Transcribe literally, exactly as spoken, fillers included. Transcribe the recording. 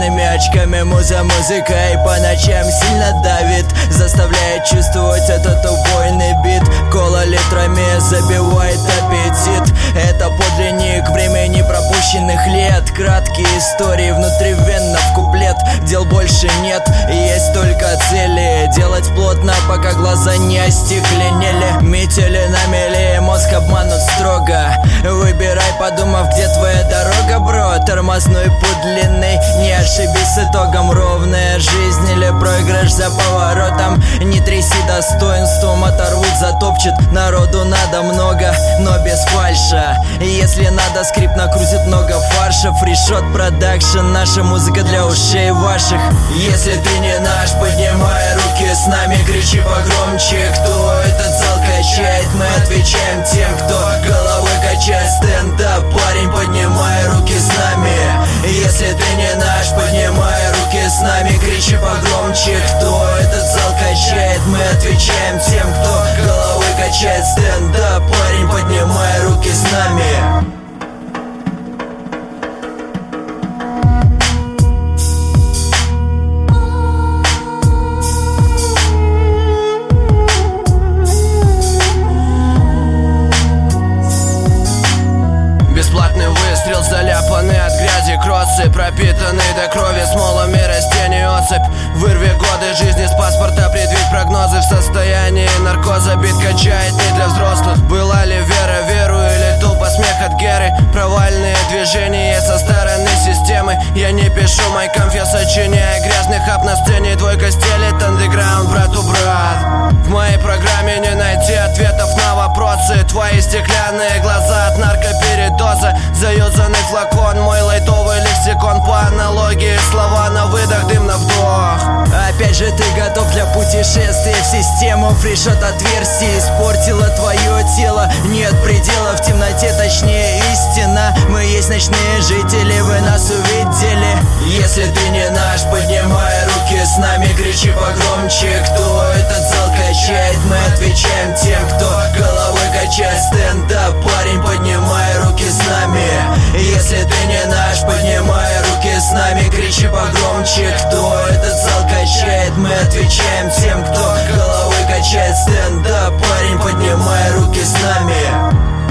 черными очками. Муза музыкой по ночам сильно давит, заставляет чувствовать этот убойный бит. Кола литрами забивает аппетит. Это подлинник времени пропущенных лет. Краткие истории внутривенно в куплет. Дел больше нет, есть только цели. Делать плотно, пока глаза не остекленели. Метели на мели, мозг обманут строго. Выбирай, подумав, где твоя дорога, бро. Тормозной путь длинный, не ошибись с итогом. Ровная жизнь или проигрыш за поворотом. Не тряси достоинством, оторвут, затопчет. Народу надо много, но без фальша. Если надо, скрип накрутит много фарша. Фришот продакшн, наша музыка для ушей ваших. Если ты не наш, поднимай руки с нами, кричи погромче. Кто этот зал качает? Мы отвечаем тем, кто головой качает стендап. Парень, поднимай руки с нами. Если ты не наш, поднимай руки с нами, кричи погромче. Кто этот зал качает? Мы отвечаем тем, кто головой качает стендап. Парень, поднимай руки с нами. Заляпаны от грязи кроссы, пропитаны до крови смолами растений особь. Вырви годы жизни с паспорта, предвидь прогнозы. В состоянии наркоза бит качает не для взрослых. Была ли вера, веру или тупо смех от Геры? Провальные движения со стороны системы. Я не пишу мой конфет, сочиняя грязный хап на сцене. Двойка стелит андеграунд, брату брат. В моей программе не найти ответов на вопросы. Твои стеклянные глаза от наркопередоза. Заюзанный флакон, мой лайтовый лексикон. По аналогии слова на выдох, дым на вдох. Опять же ты готов для путешествия в систему. Фришот отверстий испортила твое тело. Нет предела в темноте, точнее истина. Мы есть ночные жители, вы нас увидели. Если ты не наш, поднимай руки с нами, кричи погромче. Кто этот зал качает? Мы отвечаем тем, кто головой качает стендап. Парень, поднимай руки с нами. Если ты не наш, поднимай руки с нами, кричи погромче. Кто этот зал качает? Мы отвечаем тем, кто головой качает стендап. Парень, поднимай руки с нами.